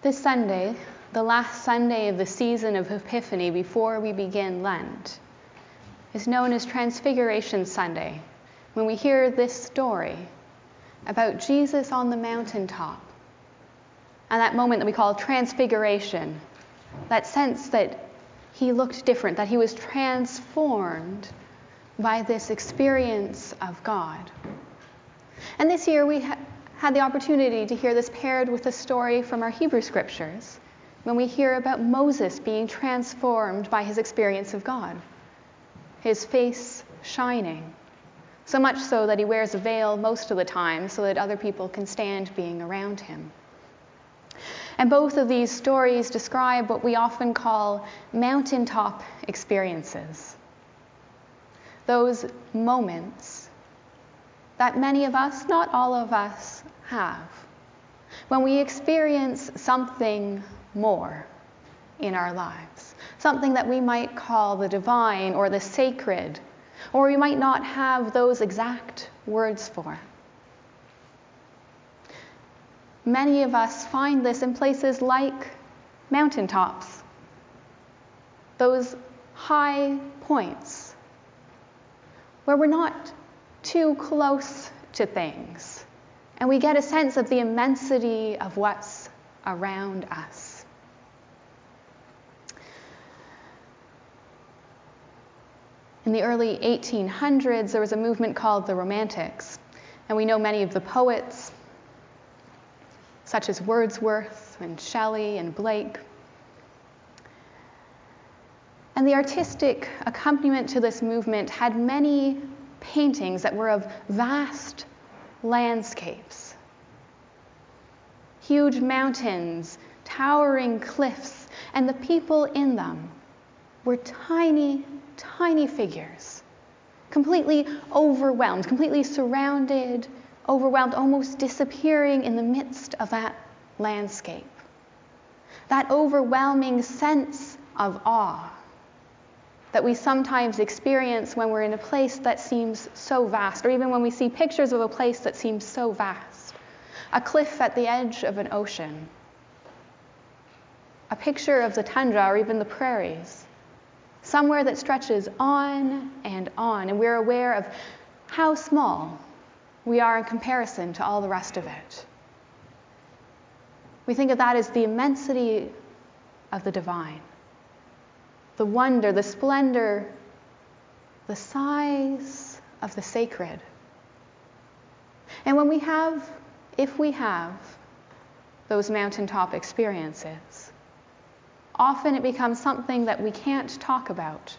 This Sunday, the last Sunday of the season of Epiphany before we begin Lent, is known as Transfiguration Sunday, when we hear this story about Jesus on the mountaintop, and that moment that we call transfiguration, that sense that he looked different, that he was transformed by this experience of God. And this year we had the opportunity to hear this paired with a story from our Hebrew scriptures, when we hear about Moses being transformed by his experience of God, his face shining, so much so that he wears a veil most of the time so that other people can stand being around him. And both of these stories describe what we often call mountaintop experiences. Those moments that many of us, not all of us, have, when we experience something more in our lives, something that we might call the divine or the sacred, or we might not have those exact words for. Many of us find this in places like mountaintops, those high points where we're not too close to things, and we get a sense of the immensity of what's around us. In the early 1800s, there was a movement called the Romantics, and we know many of the poets, such as Wordsworth and Shelley and Blake. And the artistic accompaniment to this movement had many paintings that were of vast landscapes, huge mountains, towering cliffs, and the people in them were tiny, tiny figures, completely overwhelmed, completely surrounded, overwhelmed, almost disappearing in the midst of that landscape. That overwhelming sense of awe that we sometimes experience when we're in a place that seems so vast, or even when we see pictures of a place that seems so vast. A cliff at the edge of an ocean, a picture of the tundra or even the prairies, somewhere that stretches on, and we're aware of how small we are in comparison to all the rest of it. We think of that as the immensity of the divine, the wonder, the splendor, the size of the sacred. And when we have, if we have, those mountaintop experiences, often it becomes something that we can't talk about.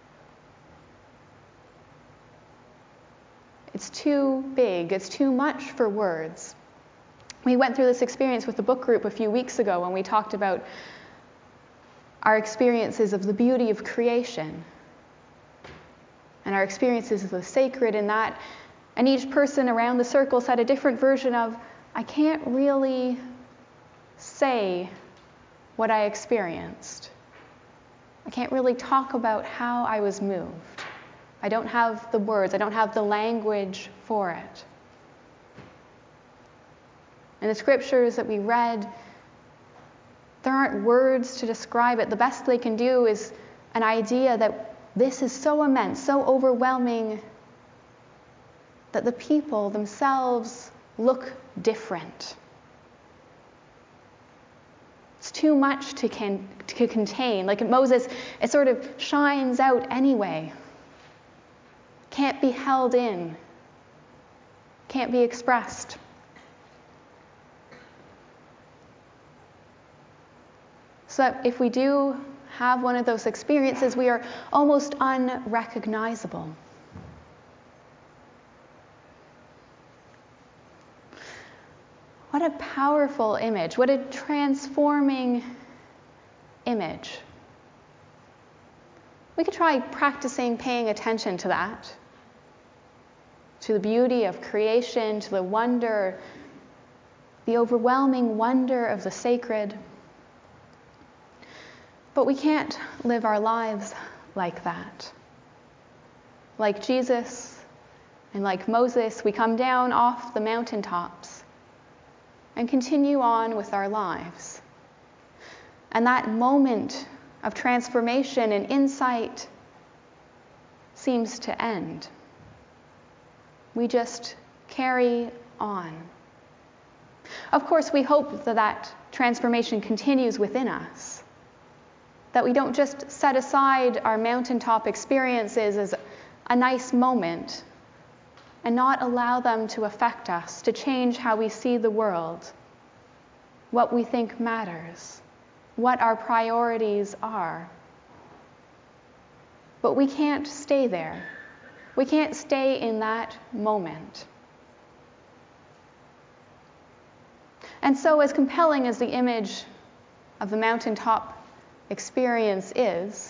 It's too big, it's too much for words. We went through this experience with the book group a few weeks ago when we talked about our experiences of the beauty of creation and our experiences of the sacred in that, and each person around the circle said a different version of, I can't really say what I experienced. I can't really talk about how I was moved. I don't have the words, I don't have the language for it. In the scriptures that we read, there aren't words to describe it. The best they can do is an idea that this is so immense, so overwhelming, that the people themselves look different. It's too much to contain. Like Moses, it sort of shines out anyway. Can't be held in. Can't be expressed. So that if we do have one of those experiences, we are almost unrecognizable. What a powerful image. What a transforming image. We could try practicing paying attention to that, to the beauty of creation, to the wonder, the overwhelming wonder of the sacred. But we can't live our lives like that. Like Jesus and like Moses, we come down off the mountaintops and continue on with our lives, And that moment of transformation and insight seems to end. We just carry on. Of course, we hope that that transformation continues within us, that we don't just set aside our mountaintop experiences as a nice moment and not allow them to affect us, to change how we see the world, what we think matters, what our priorities are. But we can't stay there. We can't stay in that moment. And so, as compelling as the image of the mountaintop experience is,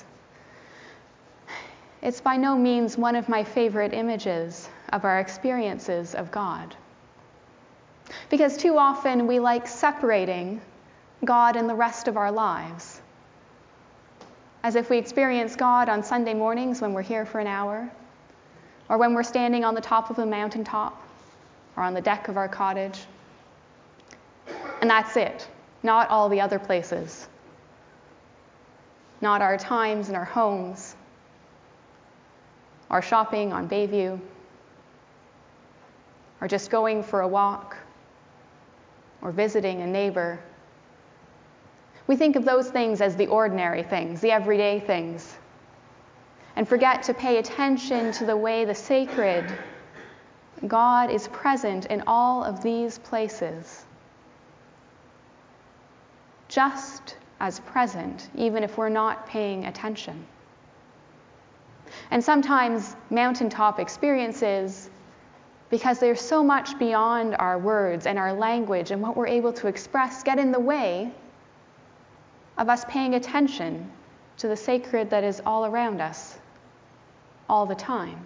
it's by no means one of my favorite images of our experiences of God. Because too often we like separating God and the rest of our lives. As if we experience God on Sunday mornings when we're here for an hour, or when we're standing on the top of a mountaintop, or on the deck of our cottage. And that's it, not all the other places. Not our times in our homes, our shopping on Bayview, or just going for a walk, or visiting a neighbor. We think of those things as the ordinary things, the everyday things, and forget to pay attention to the way the sacred God is present in all of these places. Just as present, even if we're not paying attention. And sometimes mountaintop experiences, because they're so much beyond our words and our language and what we're able to express, get in the way of us paying attention to the sacred that is all around us, all the time.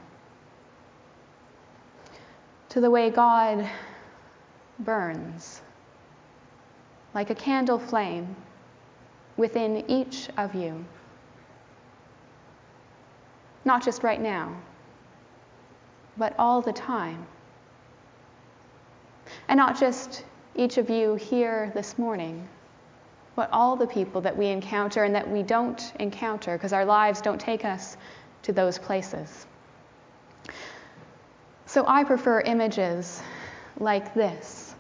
To the way God burns like a candle flame within each of you. Not just right now, but all the time. And not just each of you here this morning, but all the people that we encounter and that we don't encounter because our lives don't take us to those places. So I prefer images like this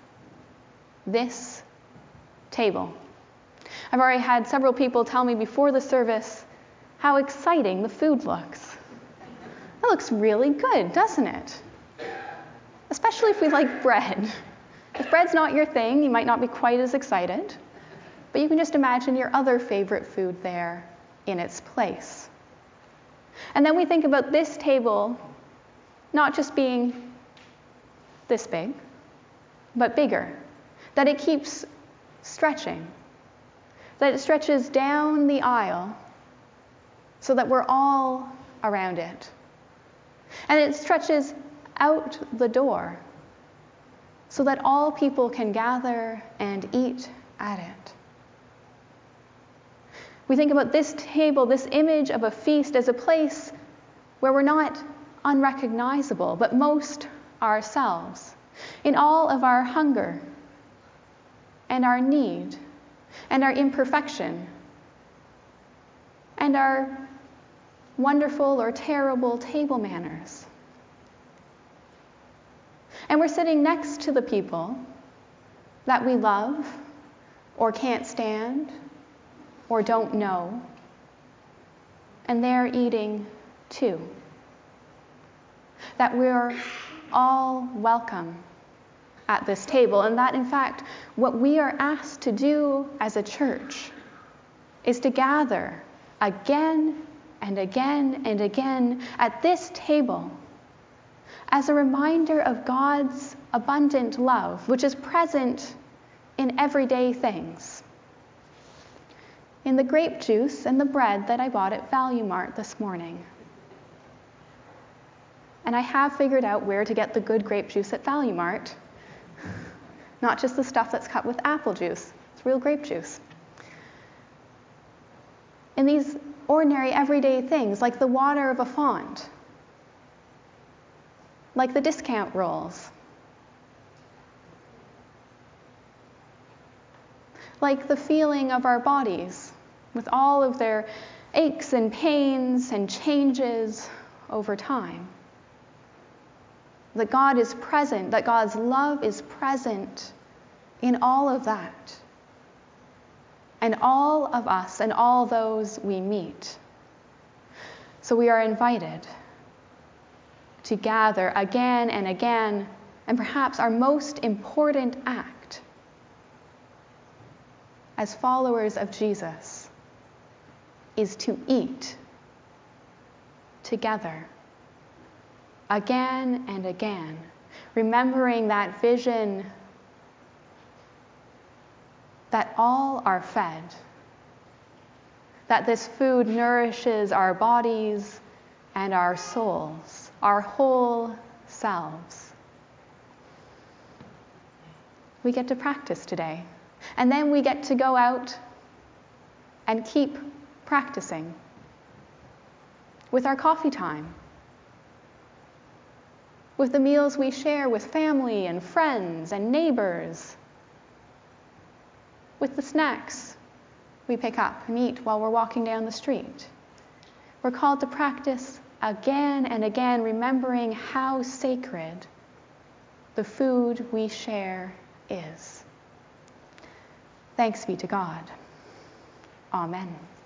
table. I've already had several people tell me before the service how exciting the food looks. It looks really good, doesn't it? Especially if we like bread. If bread's not your thing, you might not be quite as excited, but you can just imagine your other favorite food there in its place. And then we think about this table not just being this big, but bigger, that it keeps stretching, that it stretches down the aisle so that we're all around it. And it stretches out the door so that all people can gather and eat at it. We think about this table, this image of a feast, as a place where we're not unrecognizable, but most ourselves, in all of our hunger and our need and our imperfection and our wonderful or terrible table manners. And we're sitting next to the people that we love or can't stand or don't know, and they're eating too. That we're all welcome at this table, and that in fact what we are asked to do as a church is to gather again and again and again at this table as a reminder of God's abundant love, which is present in everyday things. In the grape juice and the bread that I bought at Value Mart this morning. And I have figured out where to get the good grape juice at Value Mart. Not just the stuff that's cut with apple juice. It's real grape juice. In these ordinary, everyday things, like the water of a font, like the discount rolls, like the feeling of our bodies with all of their aches and pains and changes over time. That God is present, that God's love is present in all of that. And all of us and all those we meet. So we are invited to gather again and again, and perhaps our most important act as followers of Jesus is to eat together again and again, remembering that vision that all are fed, that this food nourishes our bodies and our souls, our whole selves. We get to practice today, and then we get to go out and keep practicing with our coffee time, with the meals we share with family and friends and neighbors, with the snacks we pick up and eat while we're walking down the street. We're called to practice again and again, remembering how sacred the food we share is. Thanks be to God. Amen.